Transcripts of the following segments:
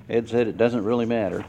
Ed said it doesn't really matter.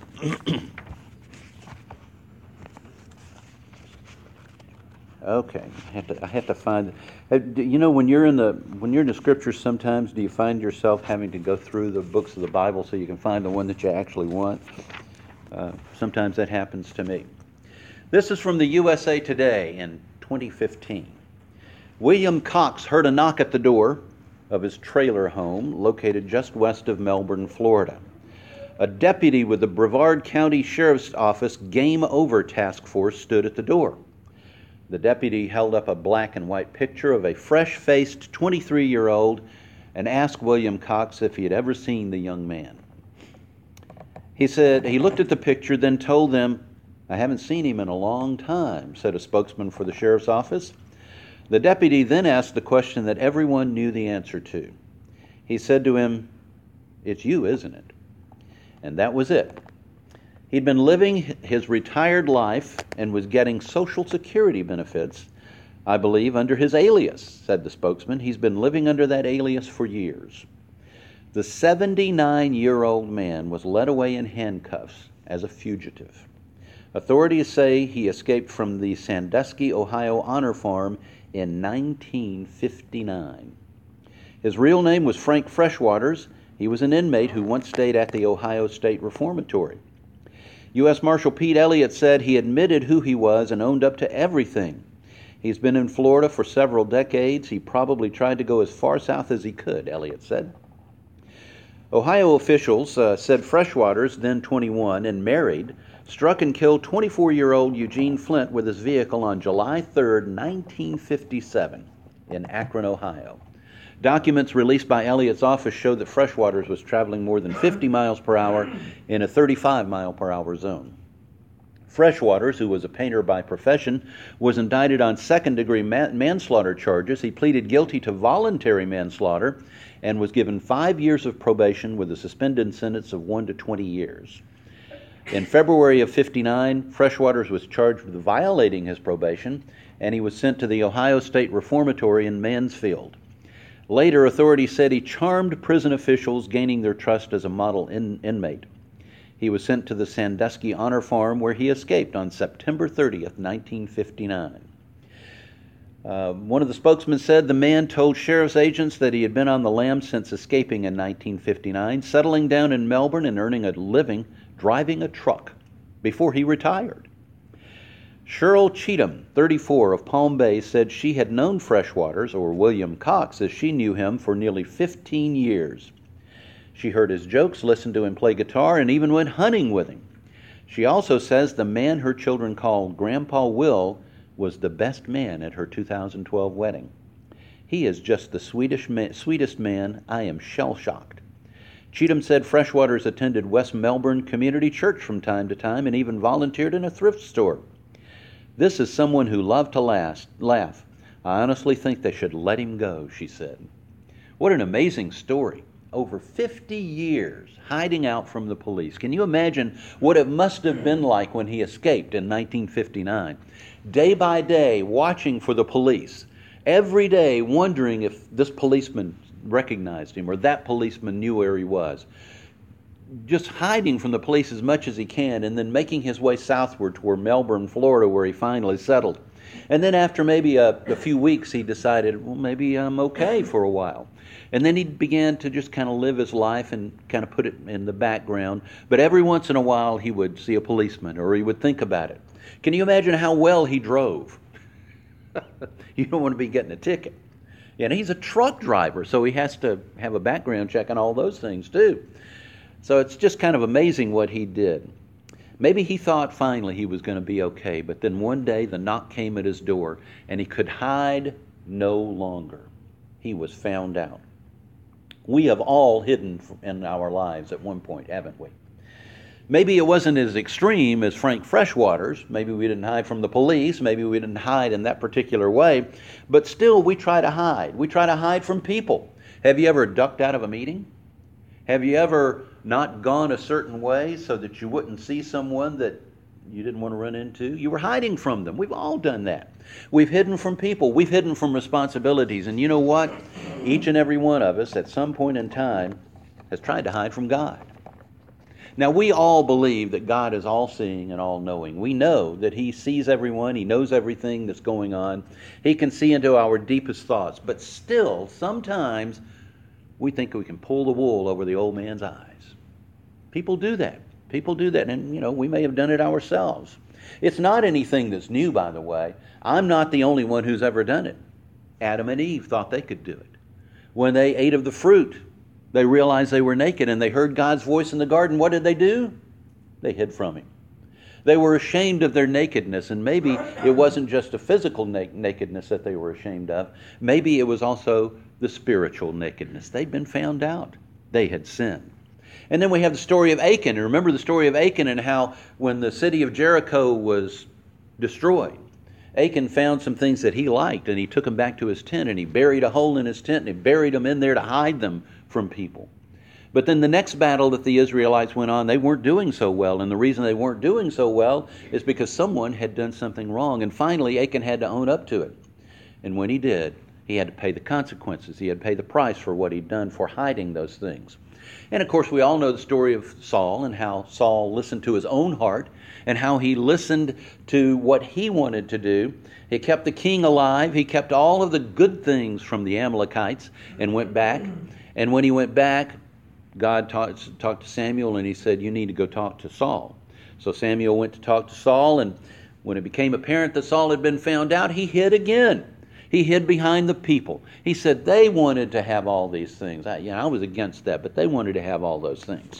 Okay, I have to find. You know, when you're in the scriptures, sometimes do you find yourself having to go through the books of the Bible so you can find the one that you actually want? Sometimes that happens to me. This is from the USA Today in 2015. William Cox heard a knock at the door of his trailer home located just west of Melbourne, Florida. A deputy with the Brevard County Sheriff's Office Game Over Task Force stood at the door. The deputy held up a black and white picture of a fresh-faced 23-year-old and asked William Cox if he had ever seen the young man. He said he looked at the picture, then told them, "I haven't seen him in a long time," said a spokesman for the sheriff's office. The deputy then asked the question that everyone knew the answer to. He said to him, "It's you, isn't it?" And that was it. He'd been living his retired life and was getting Social Security benefits, I believe, under his alias, said the spokesman. He's been living under that alias for years. The 79-year-old man was led away in handcuffs as a fugitive. Authorities say he escaped from the Sandusky, Ohio Honor Farm in 1959. His real name was Frank Freshwaters. He was an inmate who once stayed at the Ohio State Reformatory. U.S. Marshal Pete Elliott said he admitted who he was and owned up to everything. He's been in Florida for several decades. He probably tried to go as far south as he could, Elliott said. Ohio officials said Freshwaters, then 21 and married, struck and killed 24-year-old Eugene Flint with his vehicle on July 3, 1957, in Akron, Ohio. Documents released by Elliott's office show that Freshwaters was traveling more than 50 miles per hour in a 35-mile-per-hour zone. Freshwaters, who was a painter by profession, was indicted on second-degree manslaughter charges. He pleaded guilty to voluntary manslaughter and was given 5 years of probation with a suspended sentence of 1 to 20 years. In February of '59, Freshwaters was charged with violating his probation, and he was sent to the Ohio State Reformatory in Mansfield. Later, authorities said he charmed prison officials, gaining their trust as a model inmate. He was sent to the Sandusky Honor Farm, where he escaped on September 30th, 1959. One of the spokesmen said the man told sheriff's agents that he had been on the lam since escaping in 1959, settling down in Melbourne and earning a living driving a truck before he retired. Cheryl Cheatham, 34, of Palm Bay, said she had known Freshwaters, or William Cox as she knew him, for nearly 15 years. She heard his jokes, listened to him play guitar, and even went hunting with him. She also says the man her children called Grandpa Will was the best man at her 2012 wedding. "He is just the sweetest man. I am shell-shocked." Cheatham said Freshwaters attended West Melbourne Community Church from time to time and even volunteered in a thrift store. "This is someone who loved to laugh. I honestly think they should let him go," she said. What an amazing story. Over 50 years hiding out from the police. Can you imagine what it must have been like when he escaped in 1959? Day by day, watching for the police. Every day wondering if this policeman recognized him or that policeman knew where he was. Just hiding from the police as much as he can, and then making his way southward toward Melbourne, Florida, where he finally settled. And then after maybe a few weeks, he decided, well, maybe I'm okay for a while. And then he began to just kind of live his life and kind of put it in the background. But every once in a while, he would see a policeman or he would think about it. Can you imagine how well he drove? You don't want to be getting a ticket. And he's a truck driver, so he has to have a background check on all those things too. So it's just kind of amazing what he did. Maybe he thought finally he was going to be okay, but then one day the knock came at his door and he could hide no longer. He was found out. We have all hidden in our lives at one point, haven't we? Maybe it wasn't as extreme as Frank Freshwaters. Maybe we didn't hide from the police. Maybe we didn't hide in that particular way. But still, we try to hide. We try to hide from people. Have you ever ducked out of a meeting? Have you ever not gone a certain way so that you wouldn't see someone that you didn't want to run into? You were hiding from them. We've all done that. We've hidden from people. We've hidden from responsibilities. And you know what? Each and every one of us at some point in time has tried to hide from God. Now, we all believe that God is all-seeing and all-knowing. We know that He sees everyone. He knows everything that's going on. He can see into our deepest thoughts. But still, sometimes we think we can pull the wool over the old man's eyes. People do that. People do that, and, we may have done it ourselves. It's not anything that's new, by the way. I'm not the only one who's ever done it. Adam and Eve thought they could do it. When they ate of the fruit, they realized they were naked, and they heard God's voice in the garden. What did they do? They hid from Him. They were ashamed of their nakedness, and maybe it wasn't just a physical nakedness that they were ashamed of. Maybe it was also the spiritual nakedness. They'd been found out. They had sinned. And then we have the story of Achan. And remember the story of Achan and how when the city of Jericho was destroyed, Achan found some things that he liked, and he took them back to his tent, and he buried a hole in his tent, and he buried them in there to hide them from people. But then the next battle that the Israelites went on, they weren't doing so well. And the reason they weren't doing so well is because someone had done something wrong. And finally, Achan had to own up to it. And when he did, he had to pay the consequences. He had to pay the price for what he'd done for hiding those things. And of course, we all know the story of Saul and how Saul listened to his own heart and how he listened to what he wanted to do. He kept the king alive. He kept all of the good things from the Amalekites and went back. And when he went back, God talked to Samuel, and He said, you need to go talk to Saul. So Samuel went to talk to Saul, and when it became apparent that Saul had been found out, he hid again. He hid behind the people. He said they wanted to have all these things. I was against that, but they wanted to have all those things.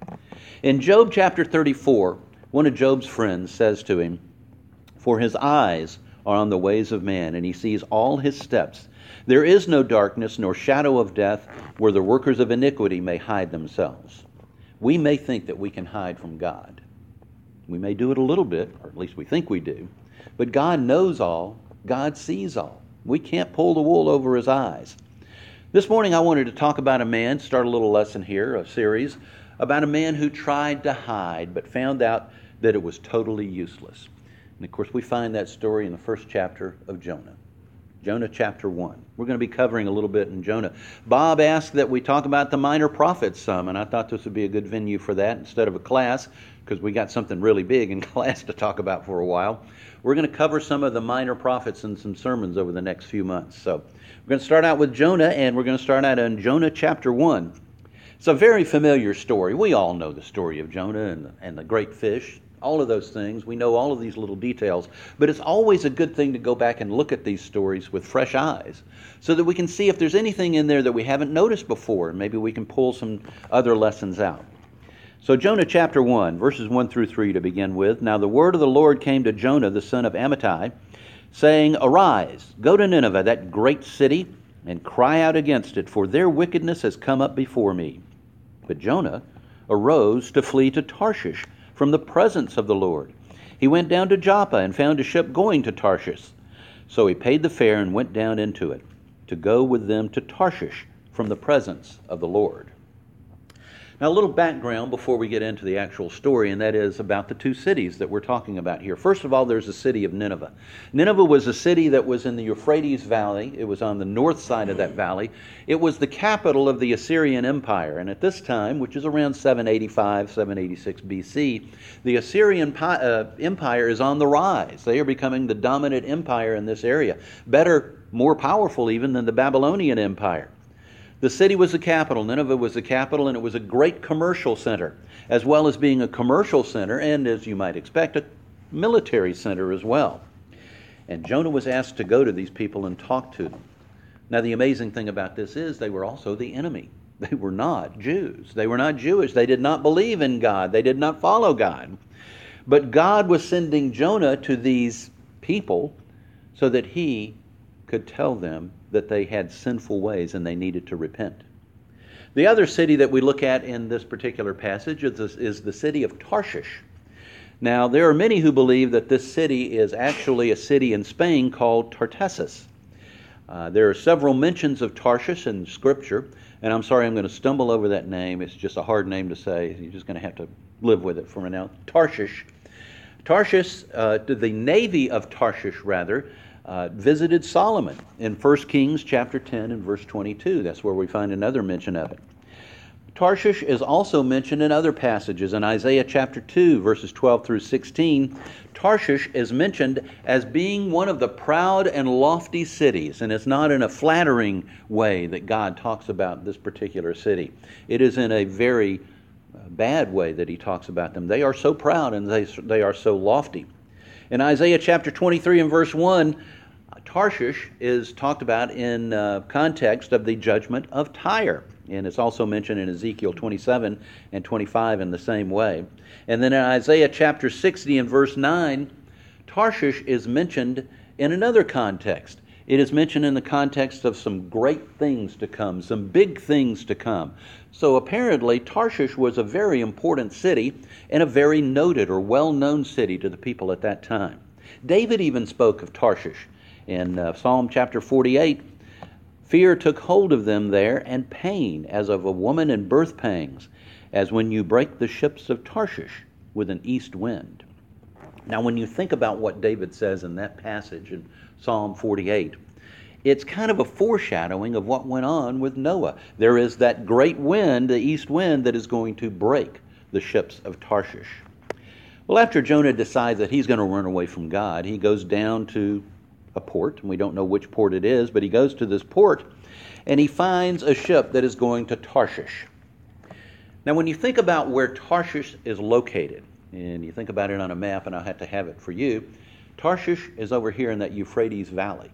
In Job chapter 34, one of Job's friends says to him, for his eyes are on the ways of man, and he sees all his steps. There is no darkness nor shadow of death where the workers of iniquity may hide themselves. We may think that we can hide from God. We may do it a little bit, or at least we think we do. But God knows all. God sees all. We can't pull the wool over His eyes. This morning I wanted to talk about a man, start a little lesson here, a series, about a man who tried to hide but found out that it was totally useless. And of course we find that story in the first chapter of Jonah. Jonah chapter 1. We're going to be covering a little bit in Jonah. Bob asked that we talk about the minor prophets some, and I thought this would be a good venue for that instead of a class, because we got something really big in class to talk about for a while. We're going to cover some of the minor prophets in some sermons over the next few months. So we're going to start out with Jonah, and we're going to start out in Jonah chapter 1. It's a very familiar story. We all know the story of Jonah and the great fish. All of those things. We know all of these little details. But it's always a good thing to go back and look at these stories with fresh eyes so that we can see if there's anything in there that we haven't noticed before. And maybe we can pull some other lessons out. So Jonah chapter 1, verses 1 through 3 to begin with. Now the word of the Lord came to Jonah, the son of Amittai, saying, arise, go to Nineveh, that great city, and cry out against it, for their wickedness has come up before me. But Jonah arose to flee to Tarshish from the presence of the Lord. He went down to Joppa and found a ship going to Tarshish. So he paid the fare and went down into it, to go with them to Tarshish from the presence of the Lord. Now, a little background before we get into the actual story, and that is about the two cities that we're talking about here. First of all, there's the city of Nineveh. Nineveh was a city that was in the Euphrates Valley. It was on the north side of that valley. It was the capital of the Assyrian Empire, and at this time, which is around 785, 786 BC, the Assyrian Empire is on the rise. They are becoming the dominant empire in this area. Better, more powerful even than the Babylonian Empire. The city was the capital. Nineveh was the capital, and it was a great commercial center, as well as being a commercial center, and as you might expect, a military center as well. And Jonah was asked to go to these people and talk to them. Now, the amazing thing about this is they were also the enemy. They were not Jews. They were not Jewish. They did not believe in God. They did not follow God. But God was sending Jonah to these people so that he could tell them that they had sinful ways and they needed to repent. The other city that we look at in this particular passage is the city of Tarshish. Now, there are many who believe that this city is actually a city in Spain called Tartessus. There are several mentions of Tarshish in Scripture, and I'm sorry I'm going to stumble over that name. It's just a hard name to say. You're just going to have to live with it for now. Tarshish. Tarshish, the navy of Tarshish, rather, visited Solomon in 1 Kings chapter 10 and verse 22. That's where we find another mention of it. Tarshish is also mentioned in other passages. In Isaiah chapter 2, verses 12 through 16, Tarshish is mentioned as being one of the proud and lofty cities, and it's not in a flattering way that God talks about this particular city. It is in a very bad way that he talks about them. They are so proud and they are so lofty. In Isaiah chapter 23 and verse 1, Tarshish is talked about in context of the judgment of Tyre. And it's also mentioned in Ezekiel 27 and 25 in the same way. And then in Isaiah chapter 60 and verse 9, Tarshish is mentioned in another context. It is mentioned in the context of some great things to come, some big things to come. So apparently Tarshish was a very important city and a very noted or well-known city to the people at that time. David even spoke of Tarshish in Psalm chapter 48. Fear took hold of them there, and pain as of a woman in birth pangs, as when you break the ships of Tarshish with an east wind. Now, when you think about what David says in that passage in Psalm 48, it's kind of a foreshadowing of what went on with Noah. There is that great wind, the east wind, that is going to break the ships of Tarshish. Well, after Jonah decides that he's going to run away from God, he goes down to a port, and we don't know which port it is, but he goes to this port, and he finds a ship that is going to Tarshish. Now, when you think about where Tarshish is located, and you think about it on a map, and I'll have to have it for you, Tarshish is over here in that Euphrates Valley.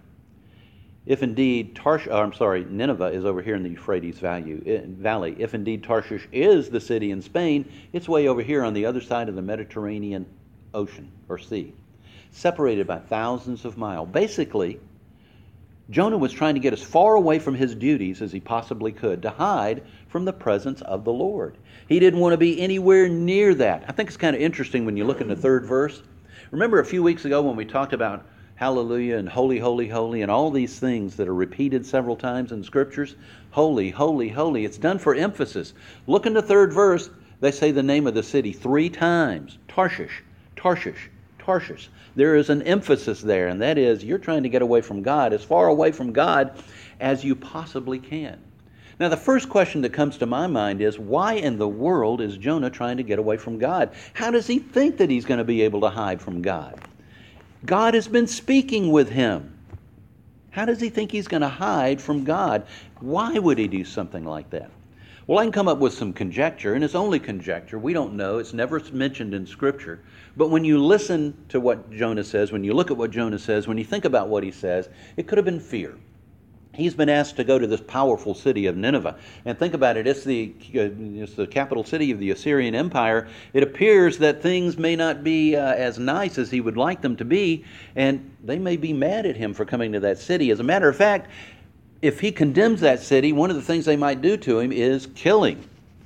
If indeed Nineveh is over here in the Euphrates Valley. If indeed Tarshish is the city in Spain, it's way over here on the other side of the Mediterranean Ocean or sea, separated by thousands of miles. Basically, Jonah was trying to get as far away from his duties as he possibly could to hide from the presence of the Lord. He didn't want to be anywhere near that. I think it's kind of interesting when you look in the third verse. Remember a few weeks ago when we talked about hallelujah and holy, holy, holy, and all these things that are repeated several times in scriptures? Holy, holy, holy. It's done for emphasis. Look in the third verse. They say the name of the city 3 times. Tarshish, Tarshish, Tarshish. There is an emphasis there, and that is you're trying to get away from God, as far away from God as you possibly can. Now, the first question that comes to my mind is, why in the world is Jonah trying to get away from God? How does he think that he's going to be able to hide from God? God has been speaking with him. How does he think he's going to hide from God? Why would he do something like that? Well, I can come up with some conjecture, and it's only conjecture. We don't know. It's never mentioned in Scripture. But when you listen to what Jonah says, when you look at what Jonah says, when you think about what he says, it could have been fear. He's been asked to go to this powerful city of Nineveh. And think about it, it's the capital city of the Assyrian Empire. It appears that things may not be as nice as he would like them to be, and they may be mad at him for coming to that city. As a matter of fact, if he condemns that city, one of the things they might do to him is kill him.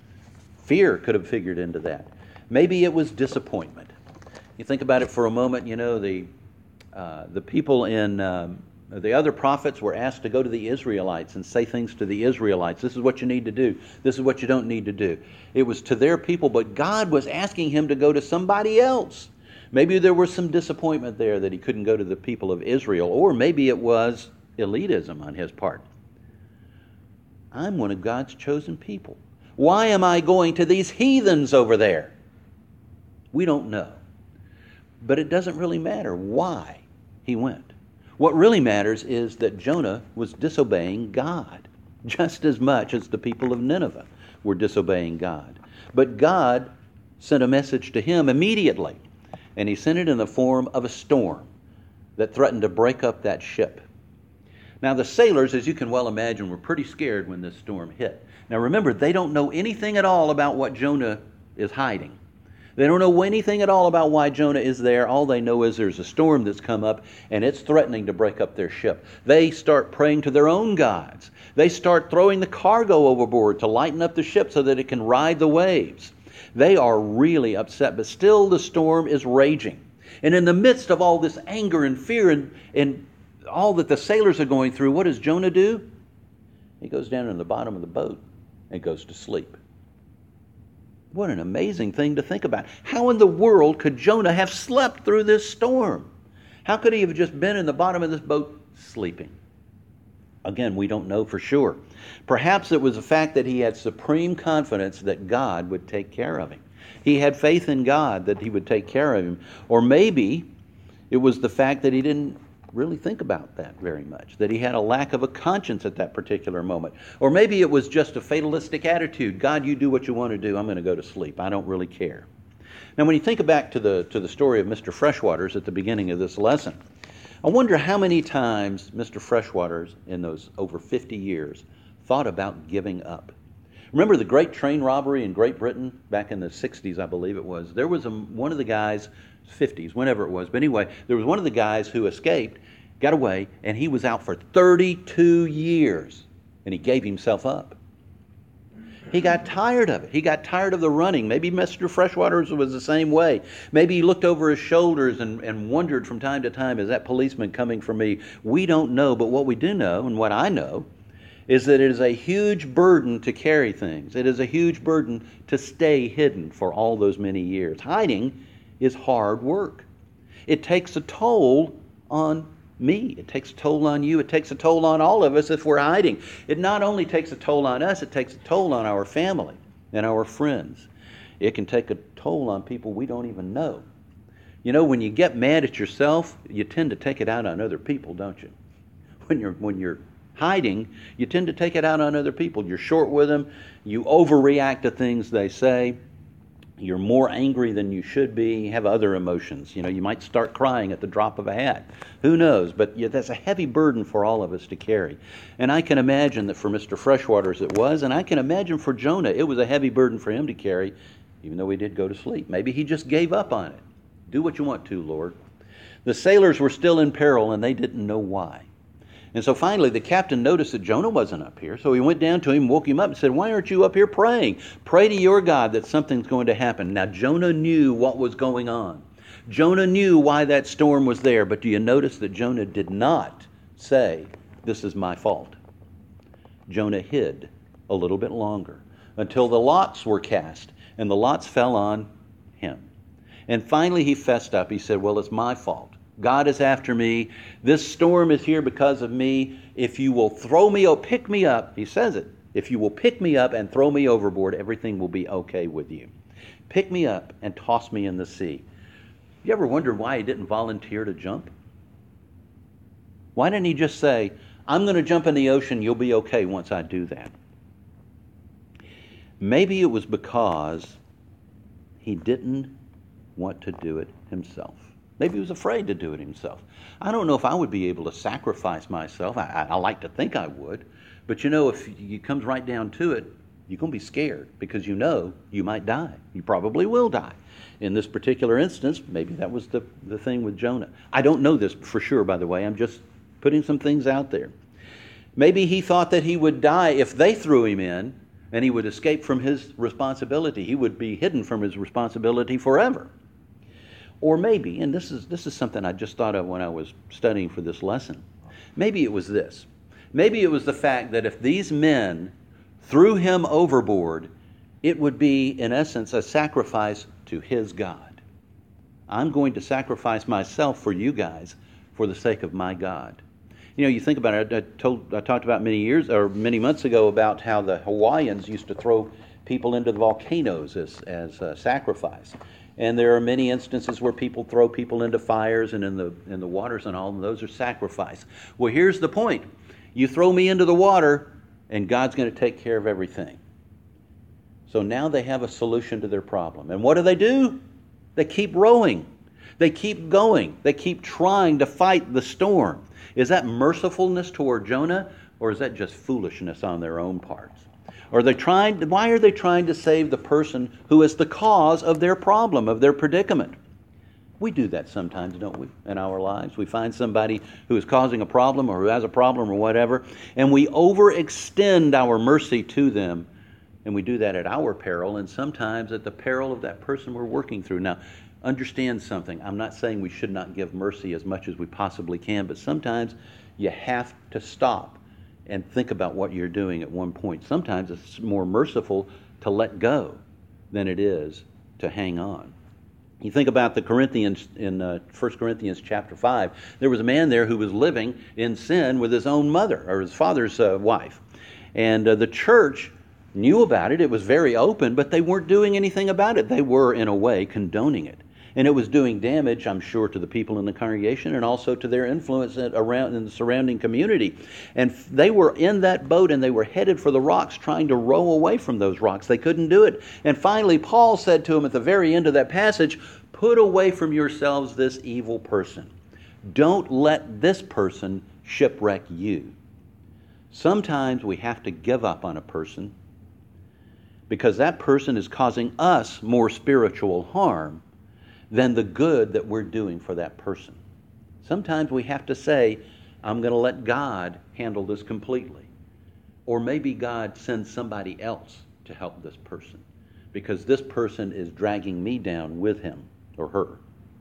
Fear could have figured into that. Maybe it was disappointment. You think about it for a moment, you know, the people in the other prophets were asked to go to the Israelites and say things to the Israelites. This is what you need to do. This is what you don't need to do. It was to their people, but God was asking him to go to somebody else. Maybe there was some disappointment there that he couldn't go to the people of Israel, or maybe it was elitism on his part. I'm one of God's chosen people. Why am I going to these heathens over there? We don't know. But it doesn't really matter why he went. What really matters is that Jonah was disobeying God just as much as the people of Nineveh were disobeying God. But God sent a message to him immediately, and he sent it in the form of a storm that threatened to break up that ship. Now, the sailors, as you can well imagine, were pretty scared when this storm hit. Now, remember, they don't know anything at all about what Jonah is hiding. They don't know anything at all about why Jonah is there. All they know is there's a storm that's come up, and it's threatening to break up their ship. They start praying to their own gods. They start throwing the cargo overboard to lighten up the ship so that it can ride the waves. They are really upset, but still the storm is raging. And in the midst of all this anger and fear and all that the sailors are going through, what does Jonah do? He goes down in the bottom of the boat and goes to sleep. What an amazing thing to think about. How in the world could Jonah have slept through this storm? How could he have just been in the bottom of this boat sleeping? Again, we don't know for sure. Perhaps it was the fact that he had supreme confidence that God would take care of him. He had faith in God that he would take care of him. Or maybe it was the fact that he didn't really think about that very much, that he had a lack of a conscience at that particular moment. Or maybe it was just a fatalistic attitude. God, you do what you want to do. I'm going to go to sleep. I don't really care. Now, when you think back to the story of Mr. Freshwaters at the beginning of this lesson, I wonder how many times Mr. Freshwaters, in those over 50 years, thought about giving up. Remember the great train robbery in Great Britain back in the 60s, I believe it was? There was one of the guys, 50s, whenever it was, but anyway, there was one of the guys who escaped, got away, and he was out for 32 years, and he gave himself up. He got tired of it. He got tired of the running. Maybe Mr. Freshwaters was the same way. Maybe he looked over his shoulders and wondered from time to time, is that policeman coming for me? We don't know, but what we do know, and what I know, is that it is a huge burden to carry things. It is a huge burden to stay hidden for all those many years. Hiding is hard work. It takes a toll on me. It takes a toll on you. It takes a toll on all of us if we're hiding. It not only takes a toll on us, it takes a toll on our family and our friends. It can take a toll on people we don't even know. You know, when you get mad at yourself, you tend to take it out on other people, don't you? When you're hiding, you tend to take it out on other people. You're short with them. You overreact to things they say. You're more angry than you should be. You have other emotions. You know, you might start crying at the drop of a hat. Who knows? But that's a heavy burden for all of us to carry. And I can imagine that for Mr. Freshwaters it was, and I can imagine for Jonah it was a heavy burden for him to carry, even though he did go to sleep. Maybe he just gave up on it. Do what you want to, Lord. The sailors were still in peril, and they didn't know why. And so finally the captain noticed that Jonah wasn't up here. So he went down to him, woke him up and said, why aren't you up here praying? Pray to your God that something's going to happen. Now Jonah knew what was going on. Jonah knew why that storm was there. But do you notice that Jonah did not say, this is my fault? Jonah hid a little bit longer until the lots were cast. And the lots fell on him. And finally he fessed up. He said, well, it's my fault. God is after me. This storm is here because of me. If you will throw me or pick me up, he says it, if you will pick me up and throw me overboard, everything will be okay with you. Pick me up and toss me in the sea. You ever wondered why he didn't volunteer to jump? Why didn't he just say, I'm going to jump in the ocean, you'll be okay once I do that? Maybe it was because he didn't want to do it himself. Maybe he was afraid to do it himself. I don't know if I would be able to sacrifice myself. I like to think I would. But you know, if it comes right down to it, you're going to be scared because you know you might die. You probably will die. In this particular instance, maybe that was the thing with Jonah. I don't know this for sure, by the way. I'm just putting some things out there. Maybe he thought that he would die if they threw him in and he would escape from his responsibility. He would be hidden from his responsibility forever. Or maybe, and this is something I just thought of when I was studying for this lesson, maybe it was this. Maybe it was the fact that if these men threw him overboard, it would be, in essence, a sacrifice to his God. I'm going to sacrifice myself for you guys for the sake of my God. You know, you think about it, I talked about many months ago about how the Hawaiians used to throw people into the volcanoes as a sacrifice. And there are many instances where people throw people into fires and in the waters and all, and those are sacrifice. Well, here's the point. You throw me into the water, and God's going to take care of everything. So now they have a solution to their problem. And what do? They keep rowing. They keep going. They keep trying to fight the storm. Is that mercifulness toward Jonah, or is that just foolishness on their own parts? Why are they trying to save the person who is the cause of their problem, of their predicament? We do that sometimes, don't we, in our lives? We find somebody who is causing a problem or who has a problem or whatever, and we overextend our mercy to them, and we do that at our peril and sometimes at the peril of that person we're working through. Now, understand something. I'm not saying we should not give mercy as much as we possibly can, but sometimes you have to stop and think about what you're doing at one point. Sometimes it's more merciful to let go than it is to hang on. You think about the Corinthians in 1 Corinthians chapter 5. There was a man there who was living in sin with his own mother, or his father's wife. And the church knew about it. It was very open, but they weren't doing anything about it. They were, in a way, condoning it. And it was doing damage, I'm sure, to the people in the congregation and also to their influence around in the surrounding community. And they were in that boat and they were headed for the rocks, trying to row away from those rocks. They couldn't do it. And finally, Paul said to them at the very end of that passage, "Put away from yourselves this evil person. Don't let this person shipwreck you." Sometimes we have to give up on a person because that person is causing us more spiritual harm than the good that we're doing for that person. Sometimes we have to say, I'm going to let God handle this completely. Or maybe God sends somebody else to help this person because this person is dragging me down with him or her.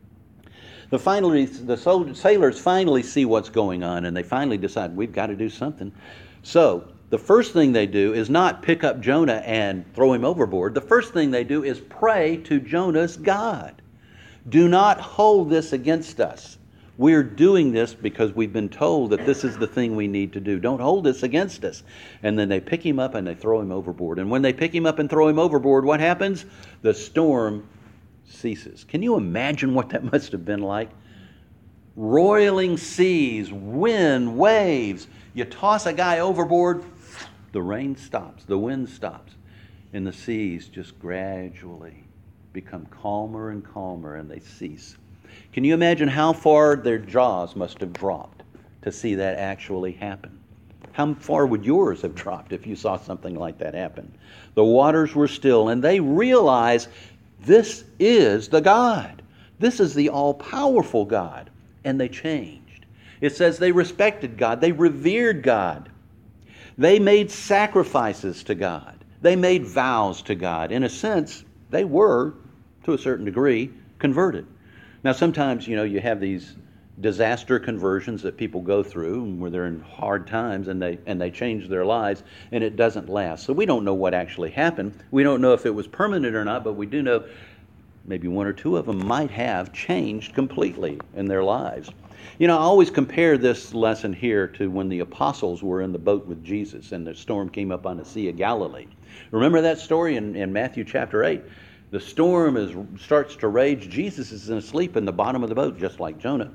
The sailors finally see what's going on and they finally decide we've got to do something. So the first thing they do is not pick up Jonah and throw him overboard. The first thing they do is pray to Jonah's God. Do not hold this against us. We're doing this because we've been told that this is the thing we need to do. Don't hold this against us. And then they pick him up and they throw him overboard. And when they pick him up and throw him overboard, what happens? The storm ceases. Can you imagine what that must have been like? Roiling seas, wind, waves. You toss a guy overboard, the rain stops, the wind stops, and the seas just gradually become calmer and calmer and they cease. Can you imagine how far their jaws must have dropped to see that actually happen? How far would yours have dropped if you saw something like that happen? The waters were still and they realized this is the God. This is the all-powerful God. And they changed. It says they respected God. They revered God. They made sacrifices to God. They made vows to God. In a sense, they were, to a certain degree, converted. Now, sometimes, you have these disaster conversions that people go through where they're in hard times and they change their lives, and it doesn't last. So we don't know what actually happened. We don't know if it was permanent or not, but we do know maybe one or two of them might have changed completely in their lives. I always compare this lesson here to when the apostles were in the boat with Jesus and the storm came up on the Sea of Galilee. Remember that story in Matthew chapter 8? The storm starts to rage. Jesus is asleep in the bottom of the boat, just like Jonah.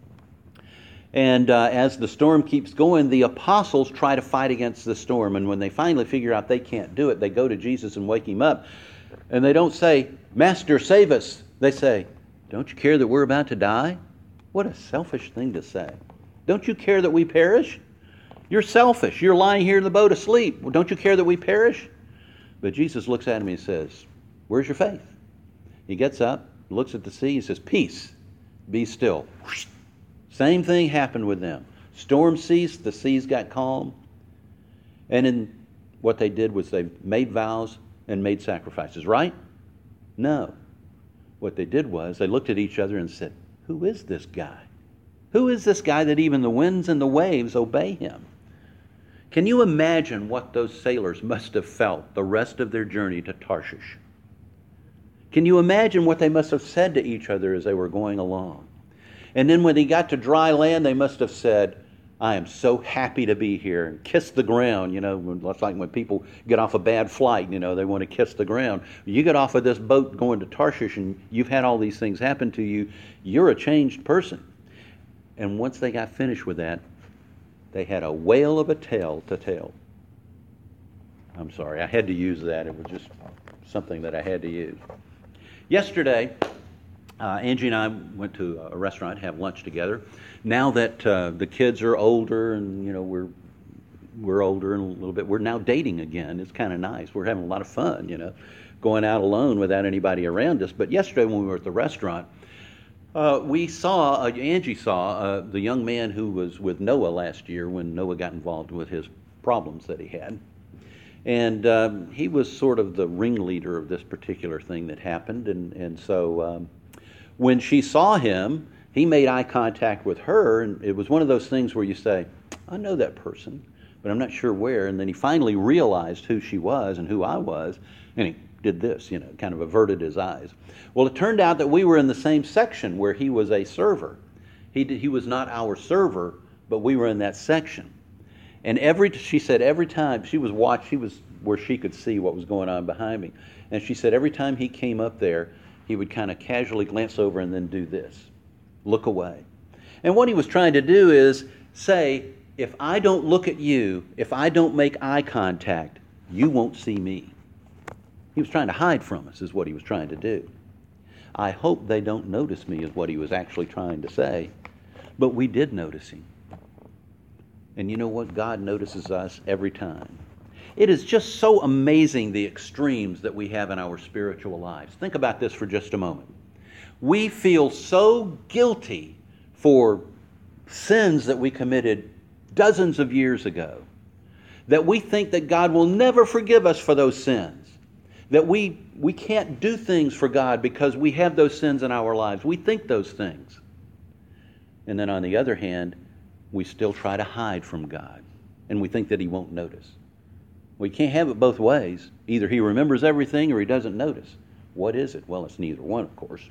And as the storm keeps going, the apostles try to fight against the storm. And when they finally figure out they can't do it, they go to Jesus and wake him up. And they don't say, "Master, save us." They say, "Don't you care that we're about to die?" What a selfish thing to say. Don't you care that we perish? You're selfish. You're lying here in the boat asleep. Well, don't you care that we perish? But Jesus looks at him and he says, "Where's your faith?" He gets up, looks at the sea, he says, "Peace, be still." Same thing happened with them. Storm ceased, the seas got calm. And in what they did was they made vows and made sacrifices, right? No. What they did was they looked at each other and said, "Who is this guy? Who is this guy that even the winds and the waves obey him?" Can you imagine what those sailors must have felt the rest of their journey to Tarshish? Can you imagine what they must have said to each other as they were going along? And then when they got to dry land, they must have said, "I am so happy to be here," and kissed the ground. It's like when people get off a bad flight, they want to kiss the ground. You get off of this boat going to Tarshish and you've had all these things happen to you, you're a changed person. And once they got finished with that, they had a whale of a tale to tell. I'm sorry, I had to use that. It was just something that I had to use. Yesterday, Angie and I went to a restaurant to have lunch together. Now that the kids are older and we're older and a little bit, we're now dating again. It's kind of nice. We're having a lot of fun, going out alone without anybody around us. But yesterday when we were at the restaurant, Angie saw the young man who was with Noah last year when Noah got involved with his problems that he had. And he was sort of the ringleader of this particular thing that happened. And so when she saw him, he made eye contact with her. And it was one of those things where you say, "I know that person, but I'm not sure where." And then he finally realized who she was and who I was. And he did this, kind of averted his eyes. Well, it turned out that we were in the same section where he was a server. He was not our server, but we were in that section. And she said every time she was where she could see what was going on behind me. And she said every time he came up there, he would kind of casually glance over and then do this, look away. And what he was trying to do is say, if I don't look at you, if I don't make eye contact, you won't see me. He was trying to hide from us, is what he was trying to do. I hope they don't notice me, is what he was actually trying to say. But we did notice him. And you know what? God notices us every time. It is just so amazing the extremes that we have in our spiritual lives. Think about this for just a moment. We feel so guilty for sins that we committed dozens of years ago that we think that God will never forgive us for those sins. That we can't do things for God because we have those sins in our lives. We think those things. And then on the other hand, we still try to hide from God. And we think that He won't notice. We can't have it both ways. Either He remembers everything or He doesn't notice. What is it? Well, it's neither one, of course.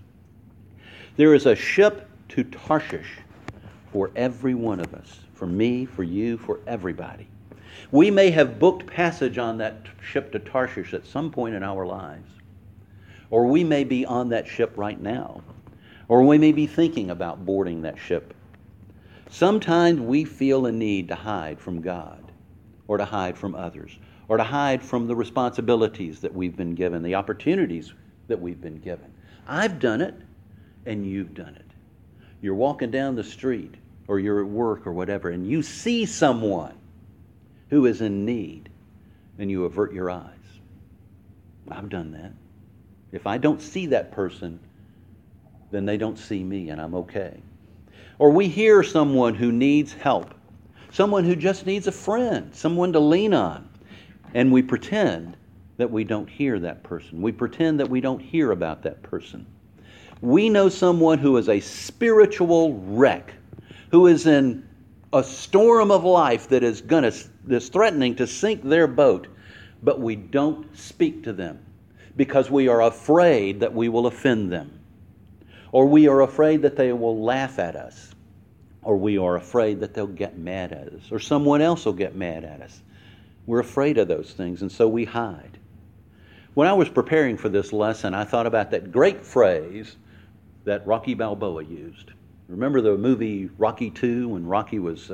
There is a ship to Tarshish for every one of us. For me, for you, for everybody. We may have booked passage on that ship to Tarshish at some point in our lives. Or we may be on that ship right now. Or we may be thinking about boarding that ship. Sometimes we feel a need to hide from God, or to hide from others, or to hide from the responsibilities that we've been given, the opportunities that we've been given. I've done it, and you've done it. You're walking down the street, or you're at work or whatever, and you see someone who is in need, and you avert your eyes. I've done that. If I don't see that person, then they don't see me, and I'm okay. Or we hear someone who needs help, someone who just needs a friend, someone to lean on, and we pretend that we don't hear that person. We pretend that we don't hear about that person. We know someone who is a spiritual wreck, who is in a storm of life that is threatening to sink their boat, but we don't speak to them because we are afraid that we will offend them, or we are afraid that they will laugh at us, or we are afraid that they'll get mad at us, or someone else will get mad at us. We're afraid of those things, and so we hide. When I was preparing for this lesson, I thought about that great phrase that Rocky Balboa used. Remember the movie Rocky II, when Rocky was,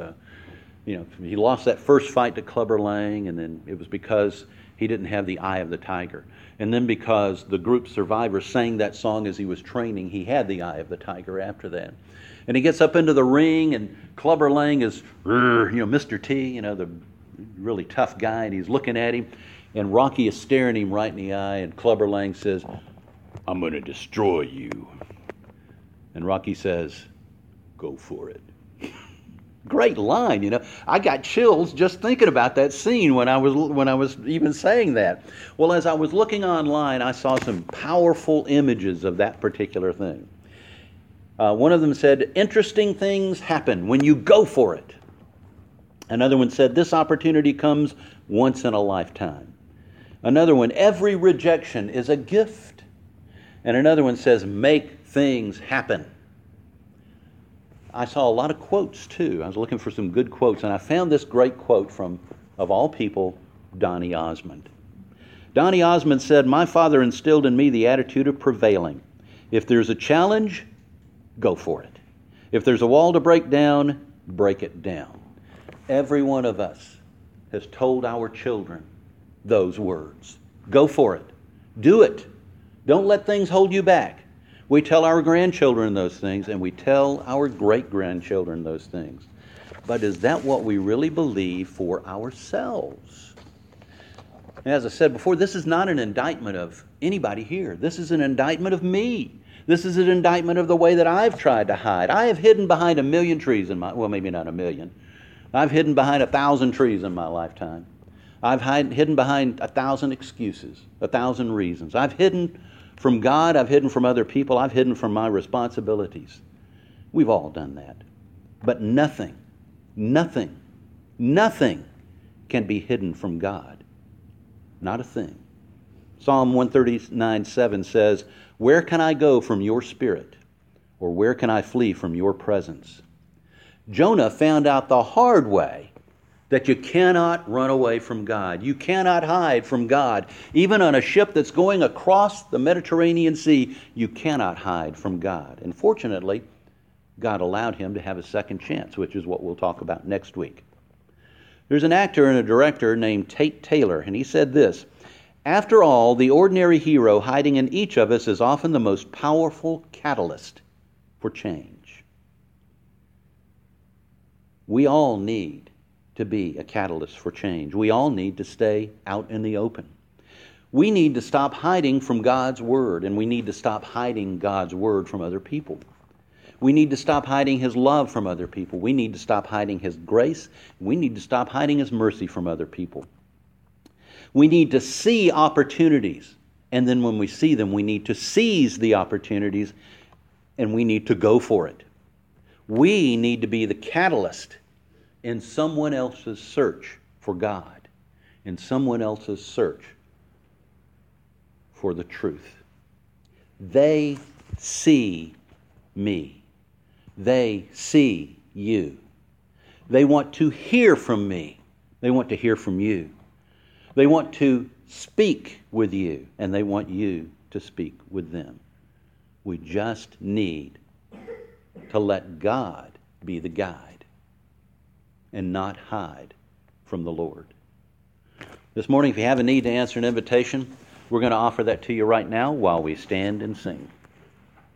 he lost that first fight to Clubber Lang, and then it was because he didn't have the eye of the tiger. And then because the group Survivor sang that song as he was training, he had the eye of the tiger after that. And he gets up into the ring, and Clubber Lang is, Mr. T, the really tough guy, and he's looking at him, and Rocky is staring him right in the eye, and Clubber Lang says, "I'm going to destroy you." And Rocky says, "Go for it." Great line, I got chills just thinking about that scene when I was even saying that. Well, as I was looking online, I saw some powerful images of that particular thing. One of them said, "Interesting things happen when you go for it." Another one said, "This opportunity comes once in a lifetime." Another one, "Every rejection is a gift." And another one says, "Make things happen." I saw a lot of quotes too. I was looking for some good quotes, and I found this great quote from, of all people, Donny Osmond. Donny Osmond said, "My father instilled in me the attitude of prevailing. If there's a challenge, go for it. If there's a wall to break down, break it down." Every one of us has told our children those words. Go for it. Do it. Don't let things hold you back. We tell our grandchildren those things, and we tell our great-grandchildren those things. But is that what we really believe for ourselves? As I said before, this is not an indictment of anybody here. This is an indictment of me. This is an indictment of the way that I've tried to hide. I have hidden behind 1,000,000 trees maybe not 1,000,000. I've hidden behind 1,000 trees in my lifetime. I've hidden behind 1,000 excuses, 1,000 reasons. I've hidden from God. I've hidden from other people. I've hidden from my responsibilities. We've all done that. But nothing can be hidden from God. Not a thing. Psalm 139:7 says, "Where can I go from your spirit? Or where can I flee from your presence?" Jonah found out the hard way that you cannot run away from God. You cannot hide from God. Even on a ship that's going across the Mediterranean Sea, you cannot hide from God. And fortunately, God allowed him to have a second chance, which is what we'll talk about next week. There's an actor and a director named Tate Taylor, and he said this: "After all, the ordinary hero hiding in each of us is often the most powerful catalyst for change." We all need to be a catalyst for change. We all need to stay out in the open. We need to stop hiding from God's Word, and we need to stop hiding God's Word from other people. We need to stop hiding His love from other people. We need to stop hiding His grace. We need to stop hiding His mercy from other people. We need to see opportunities, and then when we see them, we need to seize the opportunities, and we need to go for it. We need to be the catalyst in someone else's search for God, in someone else's search for the truth. They see me. They see you. They want to hear from me. They want to hear from you. They want to speak with you, and they want you to speak with them. We just need to let God be the guide and not hide from the Lord. This morning, if you have a need to answer an invitation, we're going to offer that to you right now while we stand and sing.